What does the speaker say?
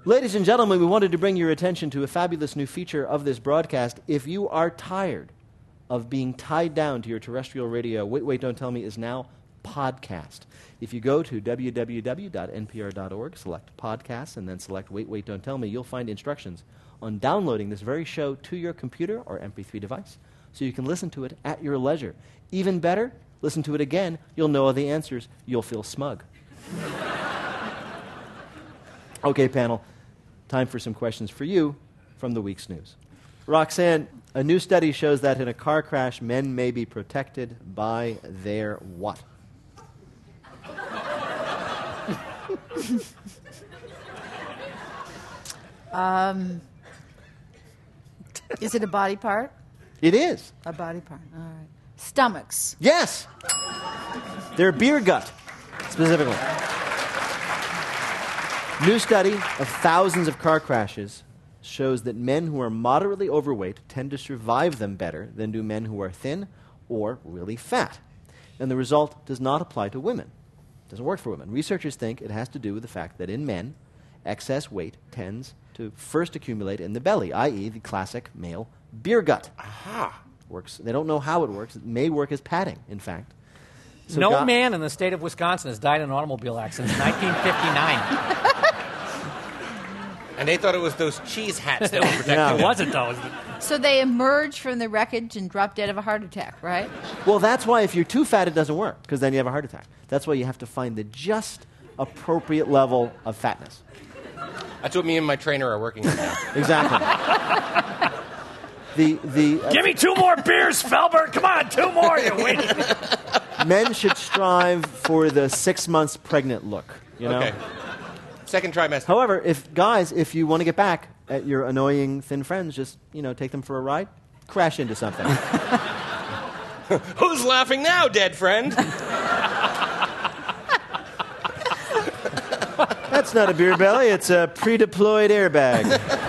Ladies and gentlemen, we wanted to bring your attention to a fabulous new feature of this broadcast. If you are tired of being tied down to your terrestrial radio, Wait, Don't Tell Me is now podcast. If you go to www.npr.org, select podcasts, and then select Wait, Don't Tell Me, you'll find instructions on downloading this very show to your computer or MP3 device so you can listen to it at your leisure. Even better, listen to it again. You'll know all the answers. You'll feel smug. Okay, panel. Time for some questions for you from the week's news. Roxanne, a new study shows that in a car crash, men may be protected by their what? Is it a body part? It is. A body part. All right. Stomachs. Yes. Their beer gut, specifically. New study of thousands of car crashes shows that men who are moderately overweight tend to survive them better than do men who are thin or really fat. And the result does not apply to women. It doesn't work for women. Researchers think it has to do with the fact that in men, excess weight tends to first accumulate in the belly, i.e. the classic male beer gut. Aha. Works. They don't know how it works. It may work as padding, in fact. So no man in the state of Wisconsin has died in an automobile accident since 1959. And they thought it was those cheese hats that were protecting Yeah. It wasn't, though. So they emerge from the wreckage and drop dead of a heart attack, right? Well, that's why if you're too fat, it doesn't work, because then you have a heart attack. That's why you have to find the just appropriate level of fatness. That's what me and my trainer are working on now. Exactly. Give me 2 more beers, Felbert. Come on, 2 more. You wait. Men should strive for the 6 months pregnant look, you know? Okay. Second trimester. However, if you want to get back at your annoying thin friends, just, take them for a ride, crash into something. Who's laughing now, dead friend? That's not a beer belly, it's a pre-deployed airbag.